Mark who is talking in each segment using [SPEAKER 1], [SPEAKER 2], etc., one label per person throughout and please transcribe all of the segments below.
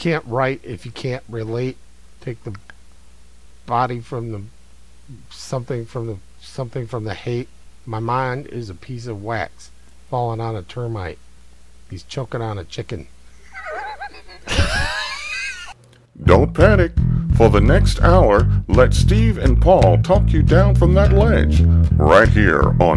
[SPEAKER 1] can't write if you can't relate. Take the body from the something from the hate. My mind is a piece of wax falling on a termite. He's choking on a chicken.
[SPEAKER 2] Don't panic. For the next hour, let Steve and Paul talk you down from that ledge, right here on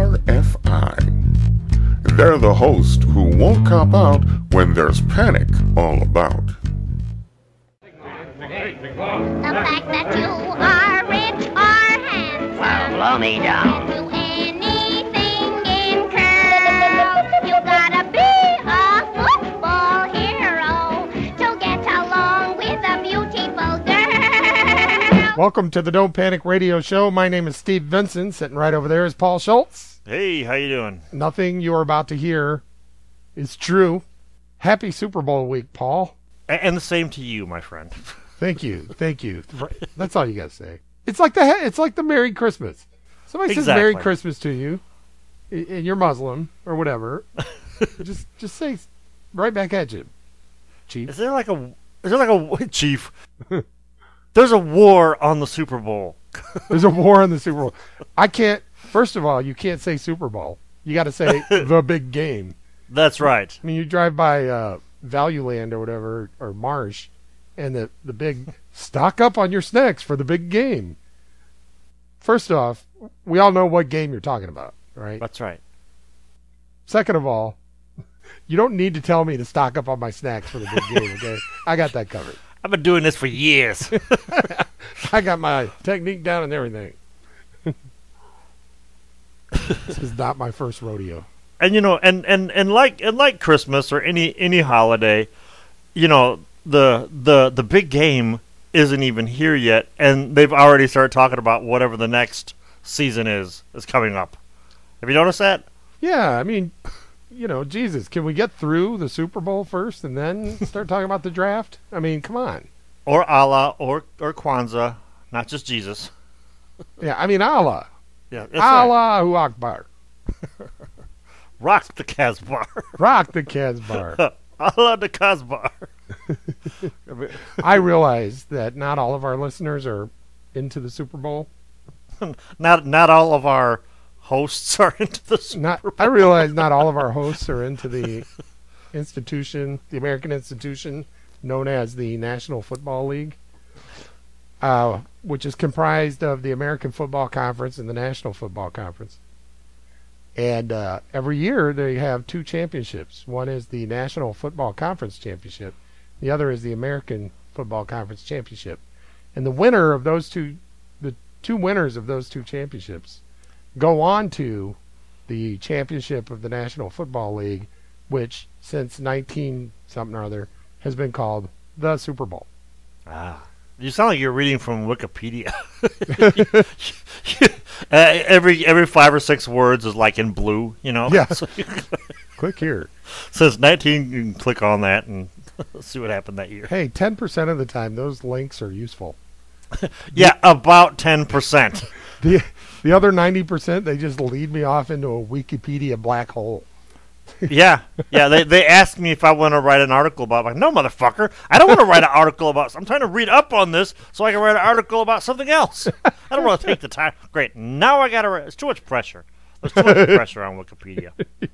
[SPEAKER 2] RFI. They're the host who won't cop out when there's panic all about.
[SPEAKER 3] The fact that you are rich or handsome,
[SPEAKER 4] well, blow me down.
[SPEAKER 3] do anything in curl. You gotta be a football hero to get along with a beautiful girl.
[SPEAKER 1] Welcome to the Don't Panic Radio Show. My name is Steve Vincent. Sitting right over there is Paul Schultz.
[SPEAKER 5] Hey, how you doing?
[SPEAKER 1] Nothing you are about to hear is true. Happy Super Bowl week, Paul.
[SPEAKER 5] And the same to you, my friend.
[SPEAKER 1] Thank you. That's all you got to say. It's like the Merry Christmas. Somebody says
[SPEAKER 5] Exactly.
[SPEAKER 1] Merry Christmas to you, and you're Muslim or whatever. just say right back at you, Chief.
[SPEAKER 5] Is there like a chief? There's a war on the Super Bowl.
[SPEAKER 1] There's a war in the Super Bowl. I can't. First of all, you can't say Super Bowl. You got to say the big game.
[SPEAKER 5] That's right.
[SPEAKER 1] I mean, you drive by Value Land or whatever, or Marsh, and the big stock up on your snacks for the big game. First off, we all know what game you're talking about, right?
[SPEAKER 5] That's right.
[SPEAKER 1] Second of all, you don't need to tell me to stock up on my snacks for the big game, okay? I got that covered.
[SPEAKER 5] I've been doing this for years.
[SPEAKER 1] I got my technique down and everything. This is not my first rodeo.
[SPEAKER 5] And you know, and like Christmas or any holiday, you know, the big game isn't even here yet, and they've already started talking about whatever the next season is coming up. Have you noticed that?
[SPEAKER 1] Yeah, I mean, you know, Jesus, can we get through the Super Bowl first and then start talking about the draft? I mean, come on.
[SPEAKER 5] Or Allah or Kwanzaa, not just Jesus.
[SPEAKER 1] Yeah, I mean, Allah.
[SPEAKER 5] Yeah, that's right.
[SPEAKER 1] Allahu Akbar.
[SPEAKER 5] Rock the Casbah.
[SPEAKER 1] Rock the Casbah.
[SPEAKER 5] Allah the Casbah.
[SPEAKER 1] I realize that not all of our listeners are into the Super Bowl.
[SPEAKER 5] Not all of our hosts are into the Super Bowl.
[SPEAKER 1] I realize not all of our hosts are into the institution, the American institution known as the National Football League, which is comprised of the American Football Conference and the National Football Conference. And every year they have two championships. One is the National Football Conference Championship. The other is the American Football Conference Championship. And the winner of those the two winners of those two championships go on to the championship of the National Football League, which since 19-something or other has been called the Super Bowl.
[SPEAKER 5] Ah. You sound like you're reading from Wikipedia. Every 5 or 6 words is like in blue, you know?
[SPEAKER 1] Yeah.
[SPEAKER 5] So
[SPEAKER 1] Click here.
[SPEAKER 5] says 19, you can click on that and see what happened that year.
[SPEAKER 1] Hey, 10% of the time those links are useful.
[SPEAKER 5] Yeah, about 10%.
[SPEAKER 1] The other 90%, they just lead me off into a Wikipedia black hole.
[SPEAKER 5] Yeah. They asked me if I want to write an article about it. I'm like, no, motherfucker. I don't want to write an article about I'm trying to read up on this so I can write an article about something else. I don't want to take the time. Great. Now I got to write. It's too much pressure. There's too much pressure on Wikipedia.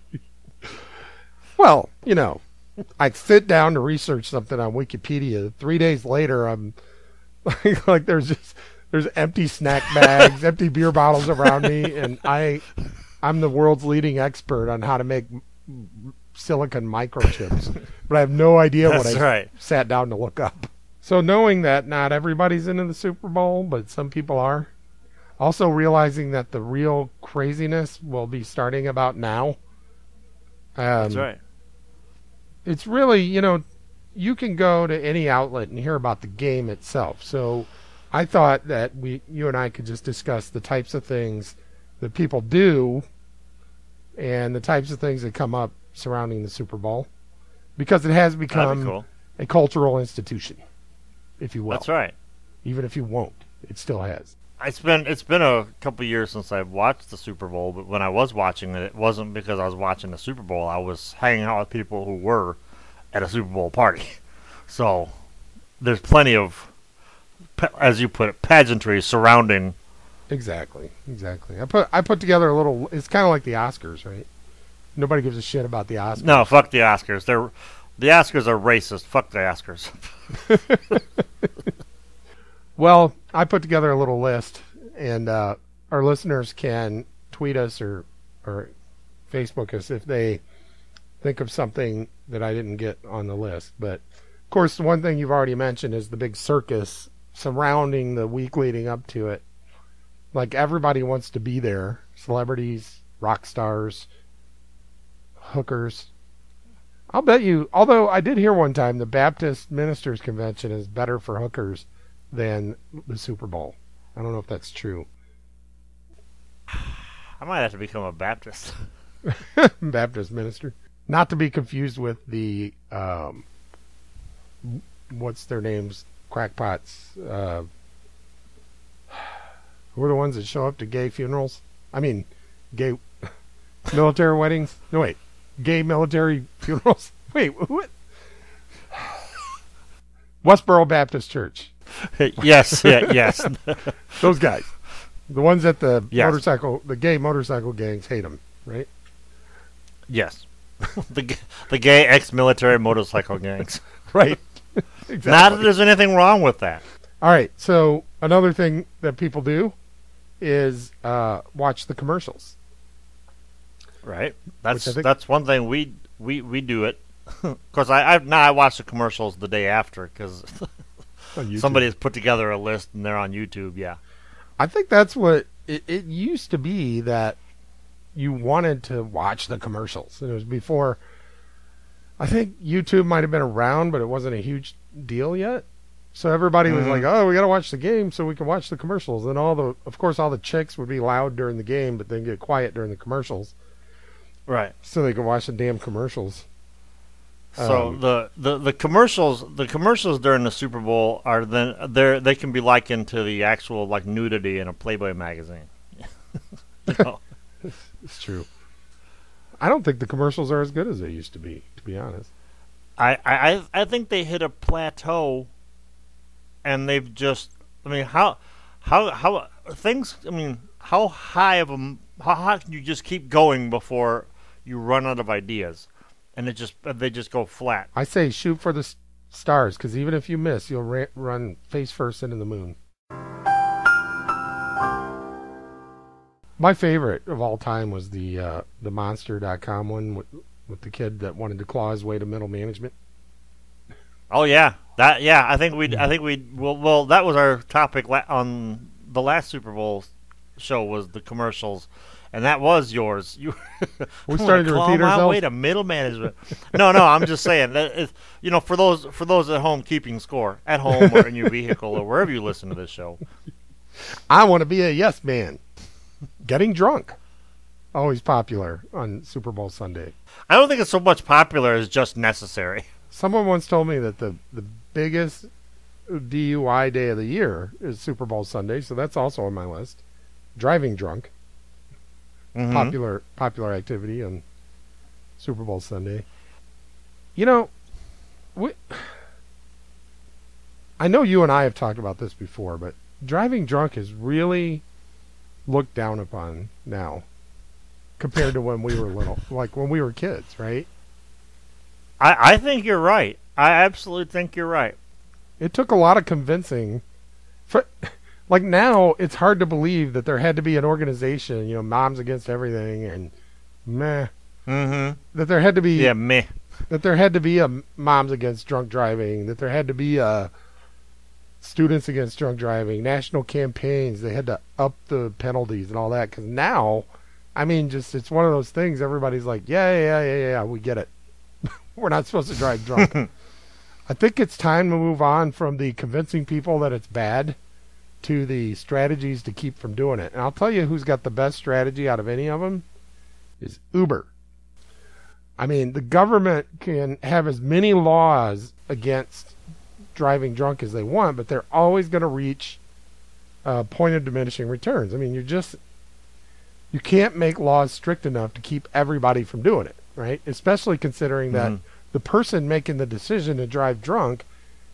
[SPEAKER 1] Well, you know, I sit down to research something on Wikipedia. 3 days later, I'm like there's empty snack bags, empty beer bottles around me, and I'm the world's leading expert on how to make silicon microchips, but I have no idea what
[SPEAKER 5] That's
[SPEAKER 1] I
[SPEAKER 5] right.
[SPEAKER 1] sat down to look up. So knowing that not everybody's into the Super Bowl, but some people are, also realizing that the real craziness will be starting about now.
[SPEAKER 5] That's right.
[SPEAKER 1] It's really, you know, you can go to any outlet and hear about the game itself. So I thought that you and I could just discuss the types of things that people do and the types of things that come up surrounding the Super Bowl, because it has
[SPEAKER 5] That'd be
[SPEAKER 1] become
[SPEAKER 5] cool.
[SPEAKER 1] a cultural institution, if you will.
[SPEAKER 5] That's right.
[SPEAKER 1] Even if you won't, it still has.
[SPEAKER 5] It's been a couple years since I've watched the Super Bowl, but when I was watching it, it wasn't because I was watching the Super Bowl. I was hanging out with people who were at a Super Bowl party. So there's plenty of, as you put it, pageantry surrounding.
[SPEAKER 1] Exactly. I put together a little. It's kind of like the Oscars, right? Nobody gives a shit about the Oscars.
[SPEAKER 5] No, fuck the Oscars. The Oscars are racist. Fuck the Oscars.
[SPEAKER 1] Well, I put together a little list, and our listeners can tweet us or Facebook us if they think of something that I didn't get on the list. But of course, the one thing you've already mentioned is the big circus surrounding the week leading up to it. Like, everybody wants to be there. Celebrities, rock stars, hookers. I'll bet you, although I did hear one time the Baptist Ministers Convention is better for hookers than the Super Bowl. I don't know if that's true.
[SPEAKER 5] I might have to become a Baptist.
[SPEAKER 1] Baptist minister. Not to be confused with the, what's their names? Crackpots. Who are the ones that show up to gay funerals? I mean, gay military weddings? No, wait. Gay military funerals? Wait, what? Westboro Baptist Church.
[SPEAKER 5] Yes, yes.
[SPEAKER 1] Those guys. The ones that the
[SPEAKER 5] Yes.
[SPEAKER 1] the gay motorcycle gangs hate them, right?
[SPEAKER 5] Yes. the gay ex-military motorcycle gangs.
[SPEAKER 1] Right. Exactly.
[SPEAKER 5] Not that there's anything wrong with that.
[SPEAKER 1] All right. So another thing that people do is watch the commercials.
[SPEAKER 5] Right.
[SPEAKER 1] I think-
[SPEAKER 5] That's one thing we do it. Of course, I watch the commercials the day after because
[SPEAKER 1] On YouTube.
[SPEAKER 5] somebody has put together a list and they're on YouTube. Yeah.
[SPEAKER 1] I think that's what it used to be, that you wanted to watch the commercials. It was before. I think YouTube might have been around, but it wasn't a huge deal yet. So everybody was like, "Oh, we got to watch the game so we can watch the commercials." And of course, all the chicks would be loud during the game, but then get quiet during the commercials,
[SPEAKER 5] Right.
[SPEAKER 1] so they could watch the damn commercials.
[SPEAKER 5] So the commercials during the Super Bowl are they can be likened to the actual like nudity in a Playboy magazine. You know?
[SPEAKER 1] It's true. I don't think the commercials are as good as they used to be honest.
[SPEAKER 5] I think they hit a plateau, and they've just. I mean, how things. I mean, how high can you just keep going before you run out of ideas, and they just go flat.
[SPEAKER 1] I say shoot for the stars, because even if you miss, you'll run face first into the moon. My favorite of all time was the Monster.com one with the kid that wanted to claw his way to middle management.
[SPEAKER 5] Oh yeah, I think we well that was our topic on the last Super Bowl show, was the commercials, and that was yours. You
[SPEAKER 1] We started to repeat
[SPEAKER 5] my
[SPEAKER 1] ourselves.
[SPEAKER 5] way to middle management. No, I'm just saying that for those at home keeping score at home or in your vehicle or wherever you listen to this show.
[SPEAKER 1] I want to be a yes man. Getting drunk. Always popular on Super Bowl Sunday.
[SPEAKER 5] I don't think it's so much popular as just necessary.
[SPEAKER 1] Someone once told me that the biggest DUI day of the year is Super Bowl Sunday, so that's also on my list. Driving drunk.
[SPEAKER 5] Mhm.
[SPEAKER 1] Popular activity on Super Bowl Sunday. You know, I know you and I have talked about this before, but driving drunk is really looked down upon now compared to when we were little, like when we were kids, right?
[SPEAKER 5] I think you're right. I absolutely think you're right.
[SPEAKER 1] It took a lot of convincing. Like now, it's hard to believe that there had to be an organization, Moms Against Everything, and meh,
[SPEAKER 5] Mm-hmm.
[SPEAKER 1] that there had to be
[SPEAKER 5] Yeah, meh.
[SPEAKER 1] that there had to be a Moms Against Drunk Driving, that there had to be a Students Against Drunk Driving, national campaigns. They had to up the penalties and all that. Because now, I mean, just it's one of those things. Everybody's like, yeah, we get it. We're not supposed to drive drunk. I think it's time to move on from the convincing people that it's bad to the strategies to keep from doing it. And I'll tell you who's got the best strategy out of any of them is Uber. I mean, the government can have as many laws against driving drunk as they want, but they're always going to reach a point of diminishing returns. I mean, you can't make laws strict enough to keep everybody from doing it, right? Especially considering that the person making the decision to drive drunk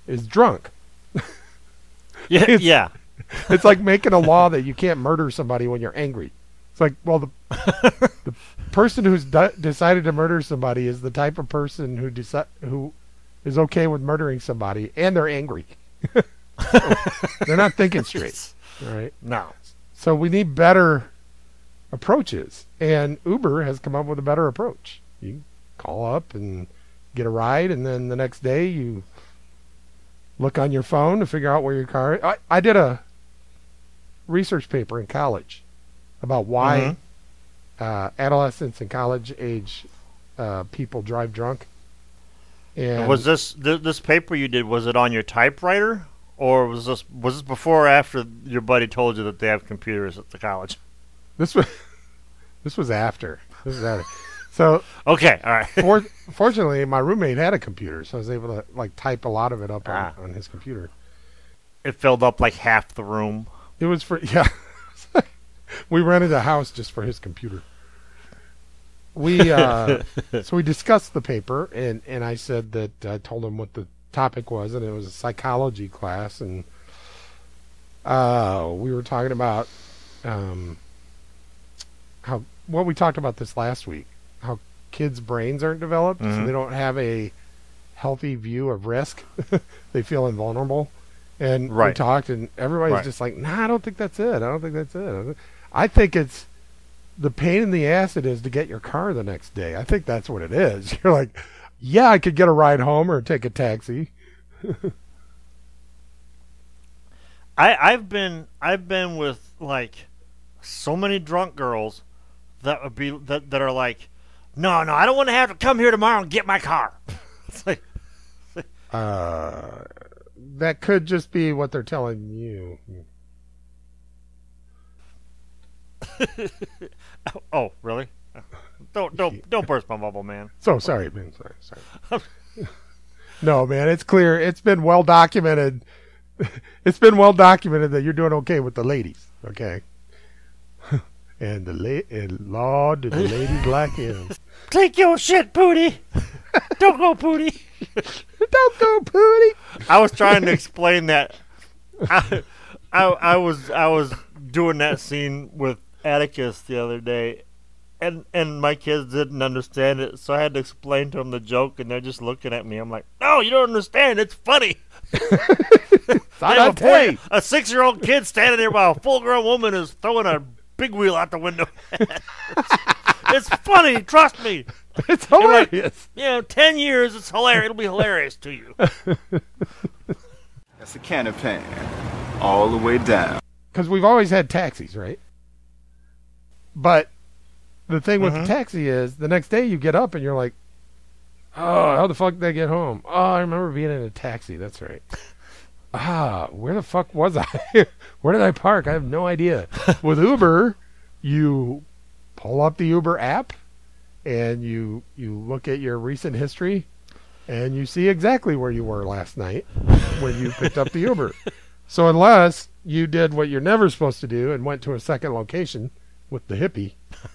[SPEAKER 1] is drunk.
[SPEAKER 5] Yeah, yeah.
[SPEAKER 1] It's like making a law that you can't murder somebody when you're angry. It's like, well, the person who's decided to murder somebody is the type of person who is okay with murdering somebody, and they're angry. So they're not thinking straight. All right.
[SPEAKER 5] No.
[SPEAKER 1] So we need better approaches, and Uber has come up with a better approach. You call up and get a ride, and then the next day you look on your phone to figure out where your car is. I did a research paper in college about why adolescents and college age people drive drunk. And
[SPEAKER 5] was this paper you did, was it on your typewriter, or was this before or after your buddy told you that they have computers at the college?
[SPEAKER 1] This was after. This was after. So
[SPEAKER 5] okay, all right.
[SPEAKER 1] Fortunately, my roommate had a computer, so I was able to like type a lot of it up on his computer.
[SPEAKER 5] It filled up like half the room.
[SPEAKER 1] It was for we rented a house just for his computer. So we discussed the paper, and I said that I told him what the topic was, and it was a psychology class, and we were talking about what we talked about this last week, how kids' brains aren't developed, so they don't have a healthy view of risk. They feel invulnerable. And we talked, and everybody's just like, nah, I don't think that's it. I think it's the pain in the ass it is to get your car the next day. I think that's what it is. You're like, yeah, I could get a ride home or take a taxi.
[SPEAKER 5] I've been with like so many drunk girls that would be that are like, no, I don't want to have to come here tomorrow and get my car. It's like,
[SPEAKER 1] that could just be what they're telling you.
[SPEAKER 5] Oh, really? Don't burst my bubble, man.
[SPEAKER 1] So sorry, man. Sorry. No, man, it's clear. It's been well documented. It's been well documented that you're doing okay with the ladies. Okay. And Lord, do the ladies like him?
[SPEAKER 5] Take your shit, Pootie. Don't go, Pootie.
[SPEAKER 1] Don't go, Pootie.
[SPEAKER 5] I was trying to explain that. I was doing that scene with Atticus the other day, and my kids didn't understand it, so I had to explain to them the joke, and they're just looking at me. I'm like, no, you don't understand. It's funny. A 6-year-old kid standing there while a full-grown woman is throwing a big wheel out the window. It's funny. Trust me.
[SPEAKER 1] It's hilarious.
[SPEAKER 5] Like, 10 years, it's hilarious. It'll be hilarious to you.
[SPEAKER 4] That's a can of pain all the way down.
[SPEAKER 1] Because we've always had taxis, right? But the thing with the taxi is the next day you get up and you're like, oh, how the fuck did I get home? Oh, I remember being in a taxi. That's right. Where the fuck was I? Where did I park? I have no idea. With Uber, you pull up the Uber app and you look at your recent history and you see exactly where you were last night when you picked up the Uber. So unless you did what you're never supposed to do and went to a second location with the hippie,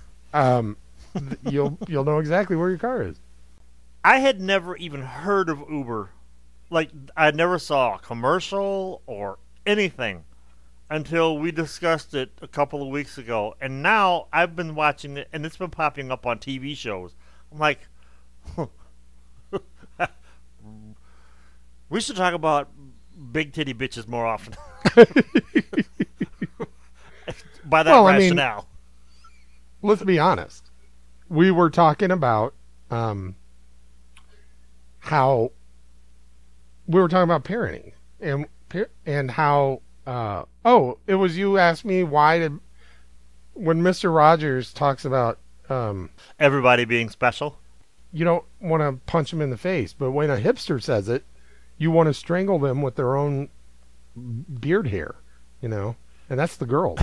[SPEAKER 1] you'll know exactly where your car is.
[SPEAKER 5] I had never even heard of Uber. Like, I never saw a commercial or anything until we discussed it a couple of weeks ago. And now I've been watching it, and it's been popping up on TV shows. I'm like, we should talk about big titty bitches more often. By that rationale.
[SPEAKER 1] Let's be honest. We were talking about how we were talking about parenting and how it was you asked me when Mr. Rogers talks about
[SPEAKER 5] everybody being special,
[SPEAKER 1] you don't want to punch him in the face, but when a hipster says it, you want to strangle them with their own beard hair, and that's the girl.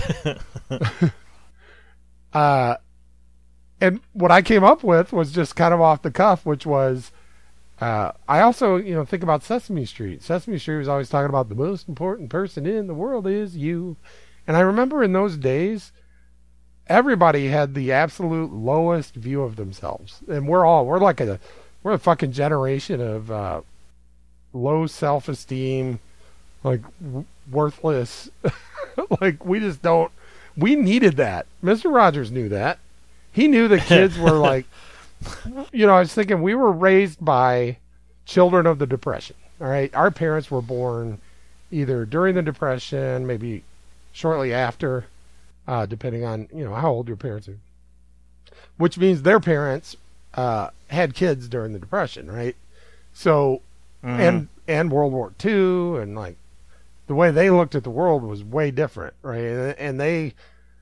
[SPEAKER 1] And what I came up with was just kind of off the cuff, which was, I also, think about Sesame Street. Sesame Street was always talking about the most important person in the world is you. And I remember in those days, everybody had the absolute lowest view of themselves. And we're a fucking generation of low self-esteem, like worthless. Like we just don't. We needed that. Mr. Rogers knew that. He knew the kids were like, I was thinking we were raised by children of the Depression. All right, our parents were born either during the Depression, maybe shortly after, depending on how old your parents are. Which means their parents had kids during the Depression, right? So, and World War II, and like the way they looked at the world was way different, right? And they,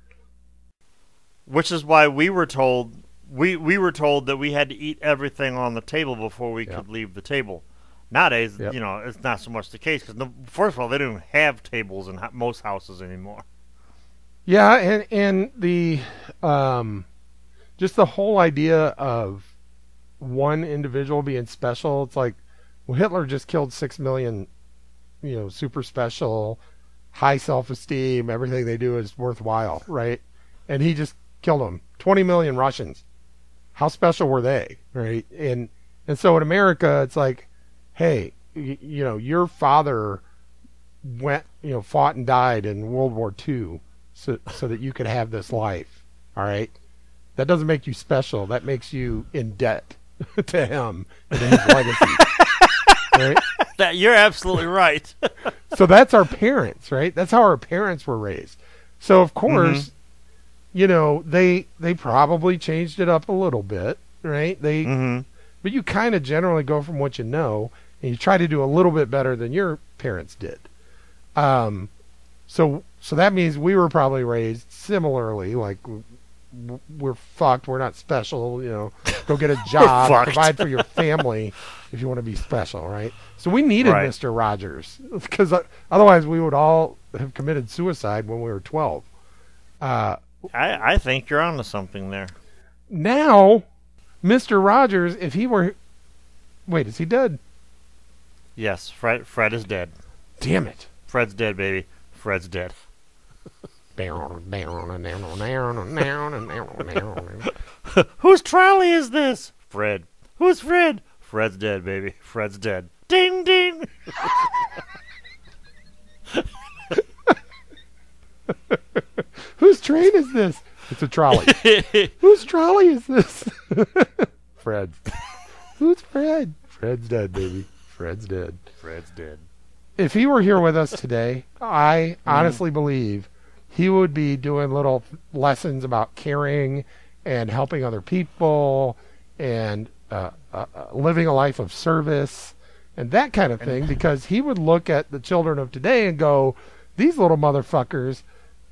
[SPEAKER 5] which is why we were told we were told that we had to eat everything on the table before we could leave the table. Nowadays, it's not so much the case because first of all, they don't even have tables in most houses anymore.
[SPEAKER 1] Yeah, and the just the whole idea of one individual being special. It's like, well, Hitler just killed 6 million, super special, high self-esteem. Everything they do is worthwhile, right? And he just killed them. 20 million Russians. How special were they, right? And so in America, it's like, hey, your father went, fought and died in World War II so that you could have this life, all right? That doesn't make you special. That makes you in debt to him and his legacy, right?
[SPEAKER 5] You're absolutely right.
[SPEAKER 1] So that's our parents, right? That's how our parents were raised. So of course, they probably changed it up a little bit, right? But you kind of generally go from what you know, and you try to do a little bit better than your parents did. So that means we were probably raised similarly, like we're fucked, we're not special, go get a job, provide for your family if you want to be special, right? So we needed Mr. Rogers because otherwise we would all have committed suicide when we were 12.
[SPEAKER 5] I think you're onto something there.
[SPEAKER 1] Now, Mr. Rogers, if he were... Wait, is he dead?
[SPEAKER 5] Yes, Fred is dead.
[SPEAKER 1] Damn it.
[SPEAKER 5] Fred's dead, baby. Fred's dead. Whose trolley is this? Fred. Who's Fred? Fred's dead, baby. Fred's dead. Ding, ding.
[SPEAKER 1] Whose train is this? It's a trolley. Whose trolley is this? Fred. Who's Fred? Fred's dead, baby. Fred's dead.
[SPEAKER 5] Fred's dead.
[SPEAKER 1] If he were here with us today, I honestly believe he would be doing little lessons about caring and helping other people and living a life of service and that kind of thing, because he would look at the children of today and go, these little motherfuckers,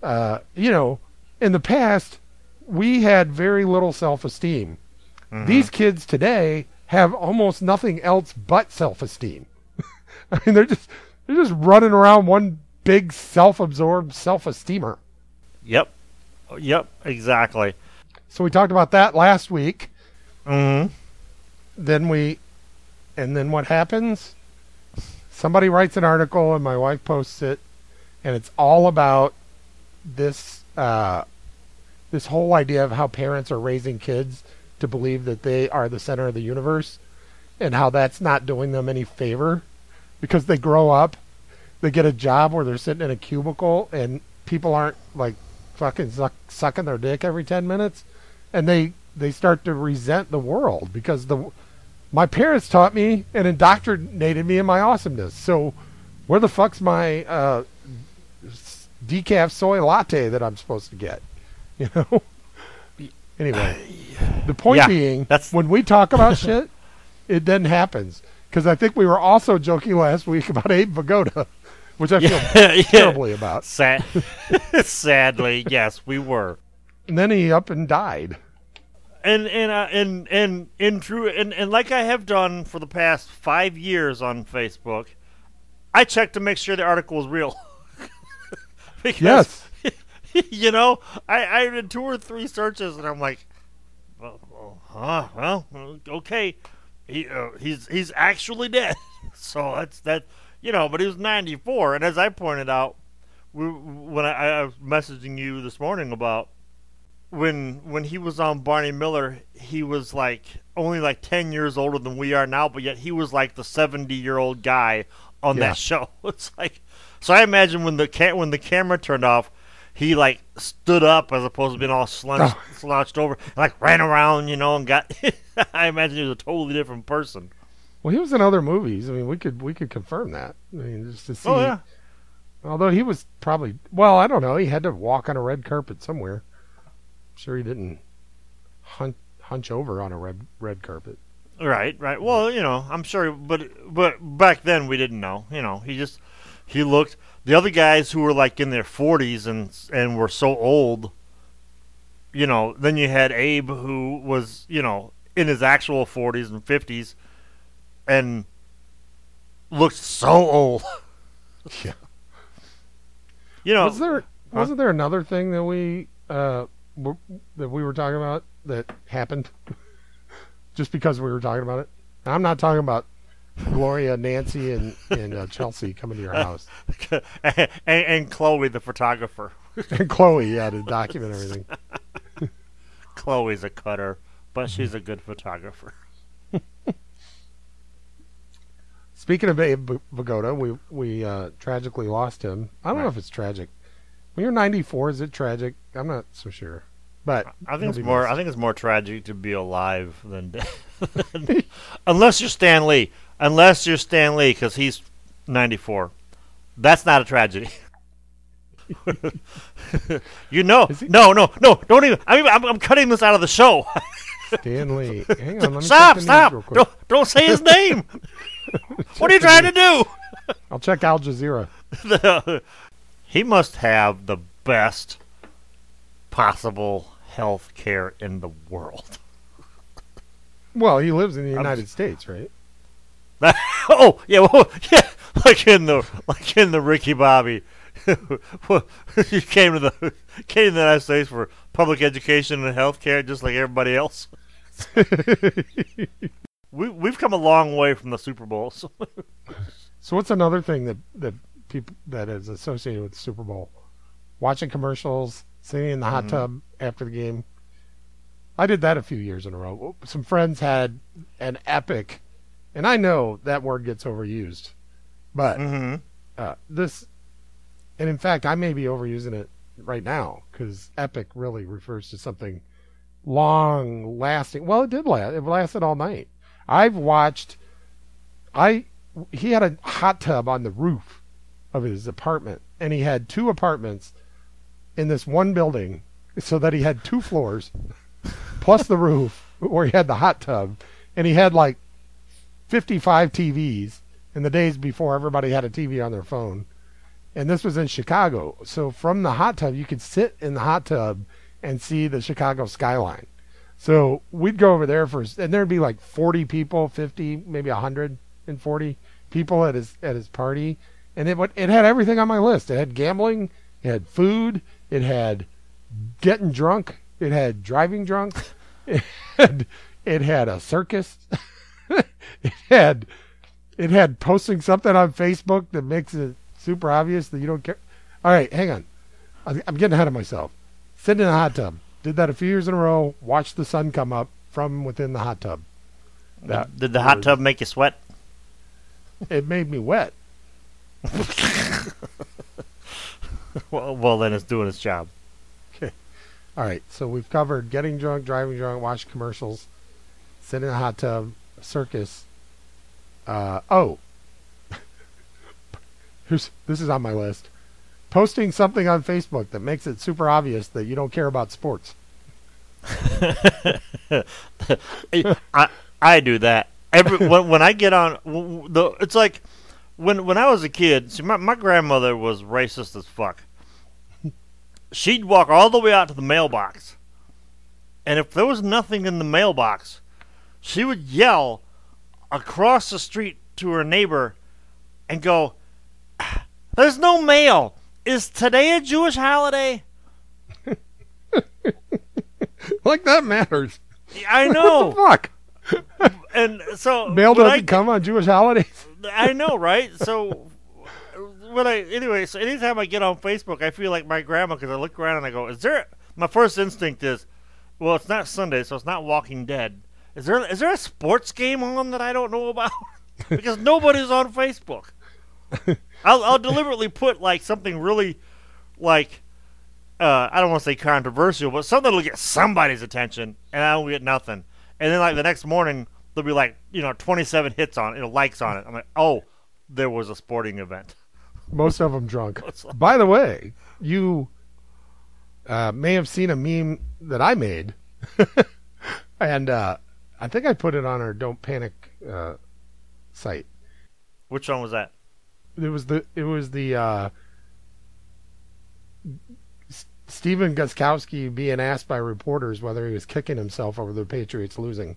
[SPEAKER 1] in the past, we had very little self-esteem. These kids today have almost nothing else but self-esteem. I mean, they're just running around one big self-absorbed self-esteemer.
[SPEAKER 5] Yep, exactly.
[SPEAKER 1] So we talked about that last week.
[SPEAKER 5] Mm-hmm.
[SPEAKER 1] Then what happens? Somebody writes an article and my wife posts it, and it's all about this whole idea of how parents are raising kids to believe that they are the center of the universe, and how that's not doing them any favor, because they grow up, they get a job where they're sitting in a cubicle and people aren't like fucking sucking their dick every 10 minutes, and they start to resent the world because my parents taught me and indoctrinated me in my awesomeness. So where the fuck's my decaf soy latte that I'm supposed to get? Anyway, the point being, when we talk about shit, it then happens. Because I think we were also joking last week about Abe Vigoda, which I feel terribly about.
[SPEAKER 5] Sadly, yes, we were.
[SPEAKER 1] And then he up and died.
[SPEAKER 5] And like I have done for the past 5 years on Facebook, I checked to make sure the article was real. Because,
[SPEAKER 1] yes.
[SPEAKER 5] I did 2 or 3 searches, and I'm like, okay, he's actually dead. So that's that, but he was 94, and as I pointed out, when I was messaging you this morning about when he was on Barney Miller, he was like only like 10 years older than we are now, but yet he was like the 70-year-old guy on
[SPEAKER 1] Yeah.
[SPEAKER 5] that show. It's like, so I imagine when the camera turned off, he like stood up as opposed to being all slouched over, and like ran around, and got. I imagine he was a totally different person.
[SPEAKER 1] Well, he was in other movies. I mean, we could confirm that. I mean, just to see.
[SPEAKER 5] Oh yeah.
[SPEAKER 1] Although he was probably, well, I don't know. He had to walk on a red carpet somewhere. I'm sure he didn't hunch over on a red carpet.
[SPEAKER 5] Right. Well, I'm sure, but back then we didn't know. He looked. The other guys who were like in their 40s and were so old. Then you had Abe, who was in his actual 40s and 50s, and looked so old.
[SPEAKER 1] Yeah. Wasn't there another thing that we were talking about that happened just because we were talking about it? And I'm not talking about Gloria, Nancy, and Chelsea coming to your house.
[SPEAKER 5] and Chloe, the photographer.
[SPEAKER 1] And Chloe, yeah, to document everything.
[SPEAKER 5] Chloe's a cutter, but she's a good photographer.
[SPEAKER 1] Speaking of Abe Vigoda, we tragically lost him. I don't know if it's tragic. When you're 94, is it tragic? I'm not so sure. But
[SPEAKER 5] I think it's more tragic to be alive than dead. Unless you're Stan Lee. Because he's 94. That's not a tragedy. No, don't even. I'm cutting this out of the show.
[SPEAKER 1] Stan Lee. Hang on, let me
[SPEAKER 5] Stop!
[SPEAKER 1] check the news real quick.
[SPEAKER 5] Don't say his name. What are you trying to do?
[SPEAKER 1] I'll check Al Jazeera.
[SPEAKER 5] He must have the best possible health care in the world.
[SPEAKER 1] Well, he lives in the United States, right?
[SPEAKER 5] Oh yeah, like in the Ricky Bobby. He came to the United States for public education and health care, just like everybody else. We've come a long way from the Super Bowl. So
[SPEAKER 1] what's another thing that people that is associated with the Super Bowl? Watching commercials, sitting in the hot tub after the game. I did that a few years in a row. Some friends had an epic, and I know that word gets overused, but this, and in fact, I may be overusing it right now because epic really refers to something long lasting. Well, it did last. It lasted all night. He had a hot tub on the roof of his apartment, and he had two apartments in this one building, so that he had 2 floors plus the roof where he had the hot tub, and he had like 55 TVs in the days before everybody had a TV on their phone. And this was in Chicago. So from the hot tub, you could sit in the hot tub and see the Chicago skyline. So we'd go over there and there'd be like 40 people, 50, maybe 140 people at his party. And it had everything on my list. It had gambling, it had food, it had getting drunk, it had driving drunk, it had a circus, it had posting something on Facebook that makes it super obvious that you don't care. All right, hang on. I'm getting ahead of myself. Sitting in a hot tub. Did that a few years in a row. Watched the sun come up from within the hot tub.
[SPEAKER 5] Did the hot tub make you sweat?
[SPEAKER 1] It made me wet.
[SPEAKER 5] Well, then it's doing its job.
[SPEAKER 1] Okay. All right. So we've covered getting drunk, driving drunk, watching commercials, sitting in a hot tub, a circus. This is on my list. Posting something on Facebook that makes it super obvious that you don't care about sports.
[SPEAKER 5] I do that when I get on. It's like when I was a kid. See, my grandmother was racist as fuck. She'd walk all the way out to the mailbox, and if there was nothing in the mailbox, she would yell across the street to her neighbor and go, "There's no mail. Is today a Jewish holiday?"
[SPEAKER 1] Like that matters.
[SPEAKER 5] I know.
[SPEAKER 1] What the fuck?
[SPEAKER 5] And so
[SPEAKER 1] Mail doesn't come on Jewish holidays.
[SPEAKER 5] I know, right? So so anytime I get on Facebook, I feel like my grandma because I look around and I go, "Is there my first instinct is, well, it's not Sunday, so it's not Walking Dead. Is there a sports game on that I don't know about? Because nobody's on Facebook. I'll deliberately put like something really like I don't want to say controversial, but something that'll get somebody's attention, and I don't get nothing. And then like the next morning there'll be like 27 hits on it, likes on it. I'm like, oh, there was a sporting event.
[SPEAKER 1] Most of them drunk. By the way, you may have seen a meme that I made, and I think I put it on our Don't Panic site.
[SPEAKER 5] Which one was that?
[SPEAKER 1] It was the Stephen Gostkowski being asked by reporters whether he was kicking himself over the Patriots losing.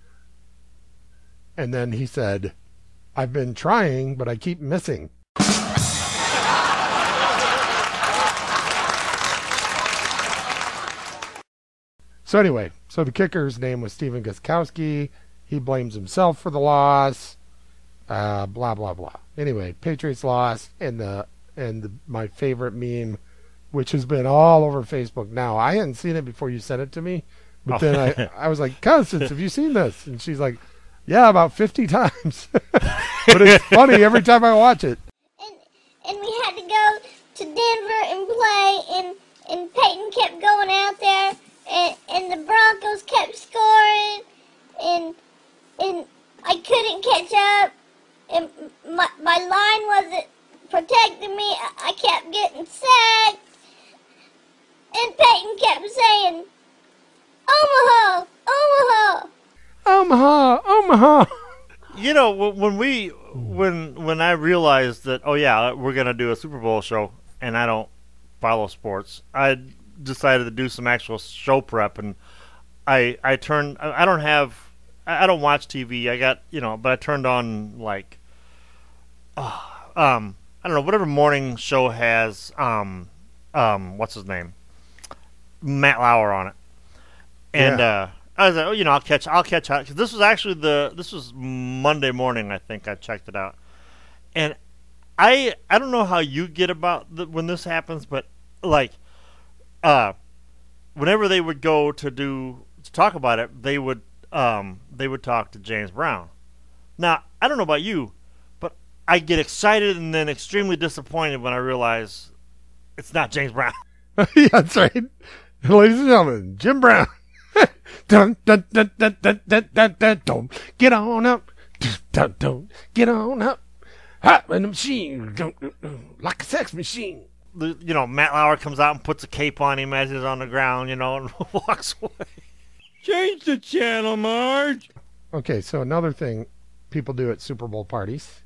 [SPEAKER 1] And then he said, "I've been trying, but I keep missing." So anyway, so the kicker's name was Stephen Gostkowski. He blames himself for the loss. Blah blah blah. Anyway, Patriots lost, and my favorite meme, which has been all over Facebook now. I hadn't seen it before you sent it to me, but then I was like, "Constance, have you seen this?" And she's like, "Yeah, about 50 times." But it's funny every time I watch it.
[SPEAKER 3] And we had to go to Denver and play, and Peyton kept going out there, and the Broncos kept scoring, and I couldn't catch up, and my line wasn't protecting me. I kept getting sacked, and Peyton kept saying, "Omaha, Omaha."
[SPEAKER 1] Omaha, Omaha.
[SPEAKER 5] When I realized that, oh yeah, we're gonna do a Super Bowl show, and I don't follow sports, I decided to do some actual show prep, and I don't watch TV. But I turned on like, I don't know, whatever morning show has what's his name, Matt Lauer on it, and I was like, I'll catch up. 'Cause this was Monday morning, I think I checked it out, and I don't know how you get about when this happens, but like, whenever they would go to talk about it, they would talk to James Brown. Now, I don't know about you, but I get excited and then extremely disappointed when I realize it's not James Brown.
[SPEAKER 1] Yeah, that's right. Ladies and gentlemen, Jim Brown. Dun, dun, dun, dun, dun, dun, dun, dun, dun. Get on up. Dun, dun, get on up. Hot in the machine. Dun, dun, dun, like a sex machine.
[SPEAKER 5] Matt Lauer comes out and puts a cape on him as he's on the ground, and walks away.
[SPEAKER 6] Change the channel, Marge.
[SPEAKER 1] Okay, so another thing people do at Super Bowl parties,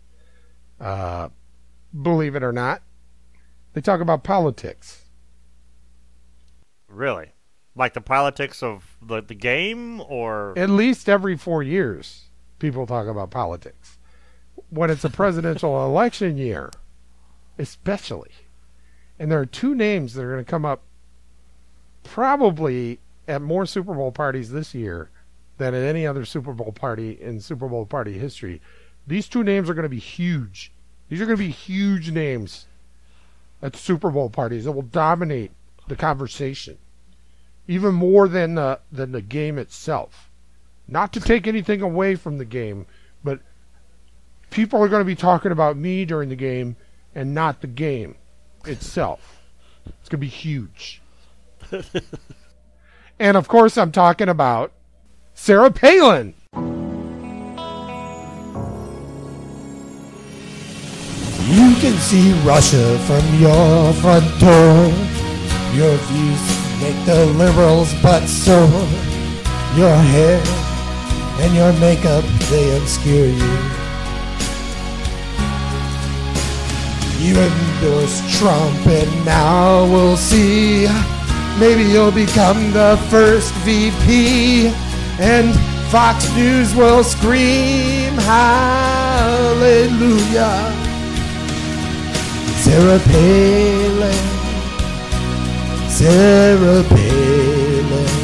[SPEAKER 1] believe it or not, they talk about politics.
[SPEAKER 5] Really? Like the politics of the game, or?
[SPEAKER 1] At least every 4 years, people talk about politics. When it's a presidential election year, especially. And there are two names that are going to come up probably at more Super Bowl parties this year than at any other Super Bowl party in Super Bowl party history. These two names are going to be huge. These are going to be huge names at Super Bowl parties that will dominate the conversation, even more than the game itself. Not to take anything away from the game, but people are going to be talking about me during the game and not the game itself. It's going to be huge. And of course, I'm talking about Sarah Palin. You can see Russia from your front door. Your views make the liberals butt sore. Your hair and your makeup, they obscure you. You endorse Trump and now we'll see. Maybe you'll become the first VP, and Fox News will scream hallelujah. Sarah Palin, Sarah Palin,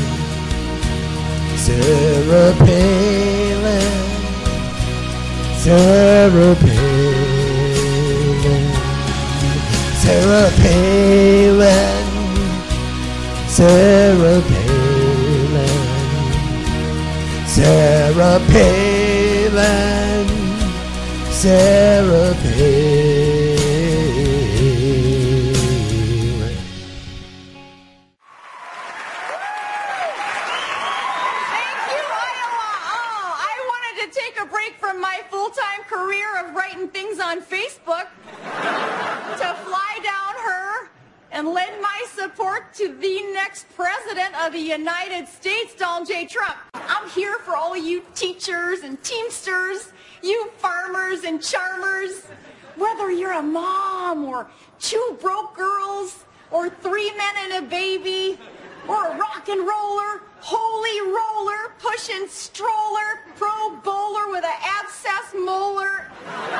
[SPEAKER 1] Sarah Palin, Sarah Palin, Sarah Palin. Sarah Palin. Sarah Palin. Sarah Palin.
[SPEAKER 7] Thank you, Iowa. Oh, I wanted to take a break from my full-time career of writing things on Facebook to fly down her and lend my support to the next president of the United States, Donald J. Trump. I'm here for all you teachers and teamsters, you farmers and charmers, whether you're a mom or two broke girls or three men and a baby or a rock and roller, holy roller, pushing stroller, pro bowler with an abscess molar.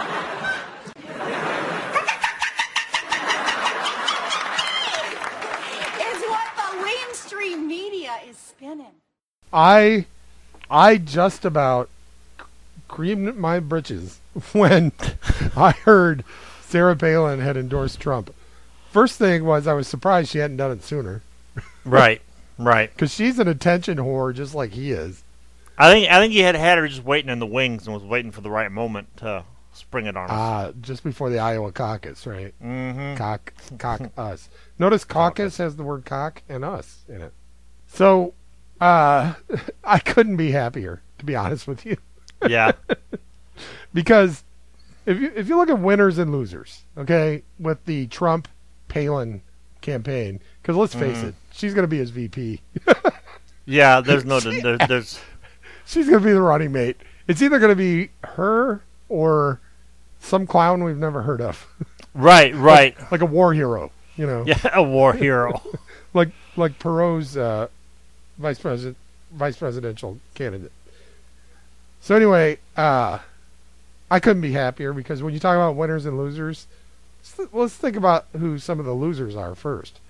[SPEAKER 7] Is what the mainstream media is spinning.
[SPEAKER 1] I just about creamed my britches when I heard Sarah Palin had endorsed Trump. First thing was I was surprised she hadn't done it sooner,
[SPEAKER 5] Right.
[SPEAKER 1] because she's an attention whore just like he is.
[SPEAKER 5] I think he had her just waiting in the wings and was waiting for the right moment to spring it on us.
[SPEAKER 1] Just before the Iowa caucus, right?
[SPEAKER 5] Mm-hmm.
[SPEAKER 1] Cock, us. Notice caucus has the word cock and us in it. So, I couldn't be happier, to be honest with you.
[SPEAKER 5] Yeah.
[SPEAKER 1] Because if you look at winners and losers, okay, with the Trump Palin campaign, because let's face it, she's going to be his VP.
[SPEAKER 5] Yeah, there's no there's
[SPEAKER 1] She's going to be the running mate. It's either going to be her or some clown we've never heard of,
[SPEAKER 5] right.
[SPEAKER 1] like a war hero, you know,
[SPEAKER 5] Yeah, a war hero.
[SPEAKER 1] like Perot's vice presidential candidate. So anyway, I couldn't be happier because when you talk about winners and losers, let's think about who some of the losers are first.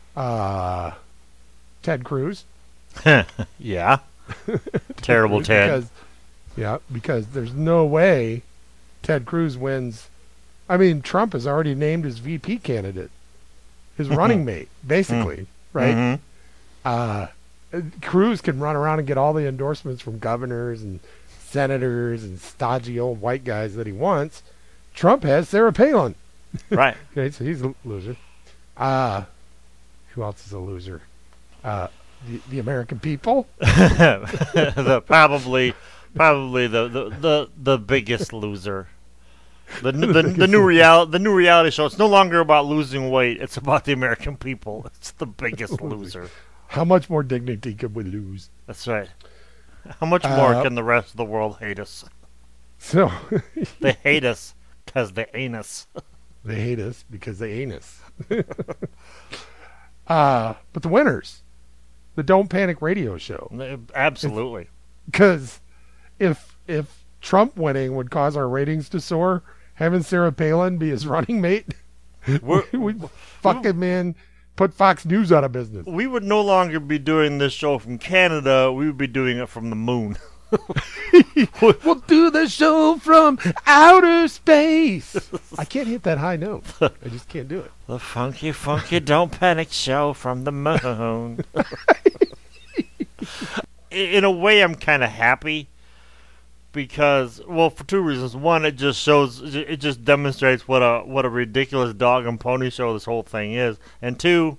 [SPEAKER 1] Ted Cruz.
[SPEAKER 5] Yeah. Terrible Ted.
[SPEAKER 1] Because there's no way Ted Cruz wins. I mean, Trump has already named his VP candidate, his running mate, basically, right? Cruz can run around and get all the endorsements from governors and senators and stodgy old white guys that he wants. Trump has Sarah Palin.
[SPEAKER 5] Right.
[SPEAKER 1] Okay, so he's a loser. Who else is a loser? The American people.
[SPEAKER 5] Probably the biggest loser. The new reality show. It's no longer about losing weight. It's about the American people. It's the biggest loser.
[SPEAKER 1] How much more dignity could we lose?
[SPEAKER 5] That's right. How much more can the rest of the world hate us?
[SPEAKER 1] So
[SPEAKER 5] They hate us because they ain't us.
[SPEAKER 1] they hate us because they ain't us. But the winners, the Don't Panic radio show.
[SPEAKER 5] Absolutely.
[SPEAKER 1] Because if Trump winning would cause our ratings to soar, having Sarah Palin be his running mate, we'd fuck him in, put Fox News out of business.
[SPEAKER 5] We would no longer be doing this show from Canada. We would be doing it from the moon.
[SPEAKER 1] We'll do the show from outer space. I can't hit that high note. I just can't do it.
[SPEAKER 5] The funky, funky Don't Panic show from the moon. In a way, I'm kind of happy because, well, for two reasons. One, it just demonstrates what a ridiculous dog and pony show this whole thing is, and two,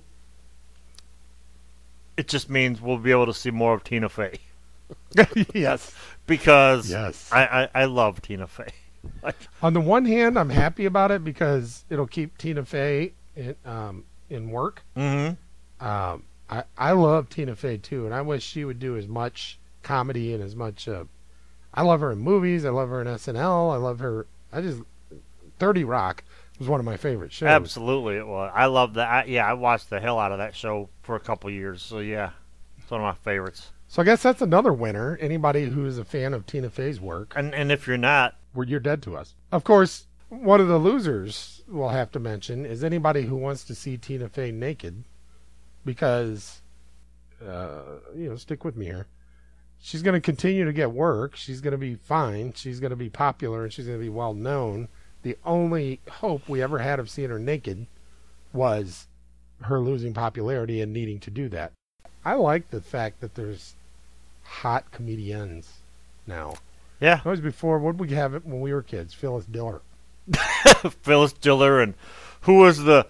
[SPEAKER 5] it just means we'll be able to see more of Tina Fey.
[SPEAKER 1] Yes.
[SPEAKER 5] Because
[SPEAKER 1] Yes.
[SPEAKER 5] I love Tina Fey.
[SPEAKER 1] On the one hand, I'm happy about it because it'll keep Tina Fey in work.
[SPEAKER 5] Mm-hmm.
[SPEAKER 1] I love Tina Fey too, and I wish she would do as much comedy and as much. I love her in movies. I love her in SNL. I love her. 30 Rock was one of my favorite shows.
[SPEAKER 5] Absolutely, it was. I love that. I watched the hell out of that show for a couple years. So yeah, it's one of my favorites.
[SPEAKER 1] So I guess that's another winner. Anybody who is a fan of Tina Fey's work,
[SPEAKER 5] And if you're not,
[SPEAKER 1] you're dead to us. Of course, one of the losers we'll have to mention is anybody who wants to see Tina Fey naked, because, stick with me here. She's going to continue to get work. She's going to be fine. She's going to be popular, and she's going to be well known. The only hope we ever had of seeing her naked was her losing popularity and needing to do that. I like the fact that there's hot comedians now.
[SPEAKER 5] Yeah.
[SPEAKER 1] Always before, what did we have it when we were kids? Phyllis Diller.
[SPEAKER 5] Phyllis Diller, and who was the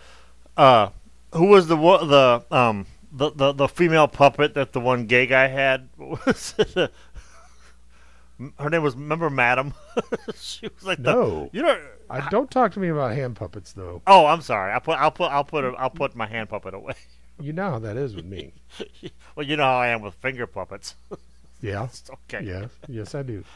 [SPEAKER 5] female puppet that the one gay guy had? What was it? Her name was, remember Madam? She was like
[SPEAKER 1] No.
[SPEAKER 5] you know.
[SPEAKER 1] Don't talk to me about hand puppets though.
[SPEAKER 5] Oh, I'm sorry. I'll put my hand puppet away.
[SPEAKER 1] You know how that is with me.
[SPEAKER 5] Well, you know how I am with finger puppets.
[SPEAKER 1] Yeah.
[SPEAKER 5] It's okay.
[SPEAKER 1] Yes, I do.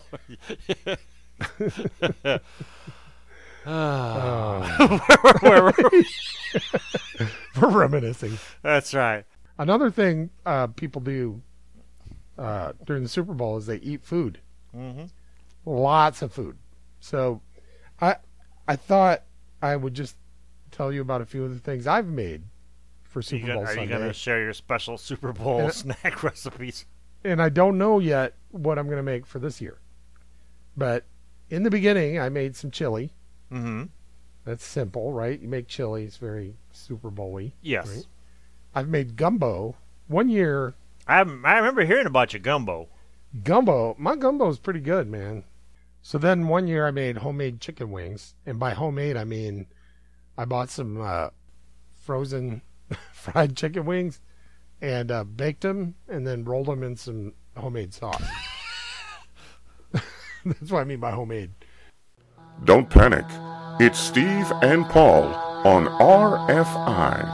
[SPEAKER 5] Where-
[SPEAKER 1] We're reminiscing.
[SPEAKER 5] That's right.
[SPEAKER 1] Another thing people do during the Super Bowl is they eat food.
[SPEAKER 5] Mm-hmm.
[SPEAKER 1] Lots of food. So I thought I would just tell you about a few of the things I've made for Super Bowl
[SPEAKER 5] Are you
[SPEAKER 1] Sunday.
[SPEAKER 5] going to share your special Super Bowl snack recipes?
[SPEAKER 1] And I don't know yet what I'm going to make for this year. But in the beginning, I made some chili.
[SPEAKER 5] Mm-hmm.
[SPEAKER 1] That's simple, right? You make chili. It's very Super Bowl-y.
[SPEAKER 5] Yes.
[SPEAKER 1] Right? I've made gumbo. One year,
[SPEAKER 5] I remember hearing about your gumbo.
[SPEAKER 1] my gumbo is pretty good, man. So then one year I made homemade chicken wings. And by homemade, I mean I bought some frozen fried chicken wings and baked them and then rolled them in some homemade sauce. That's what I mean by homemade.
[SPEAKER 2] Don't panic. It's Steve and Paul on RFI.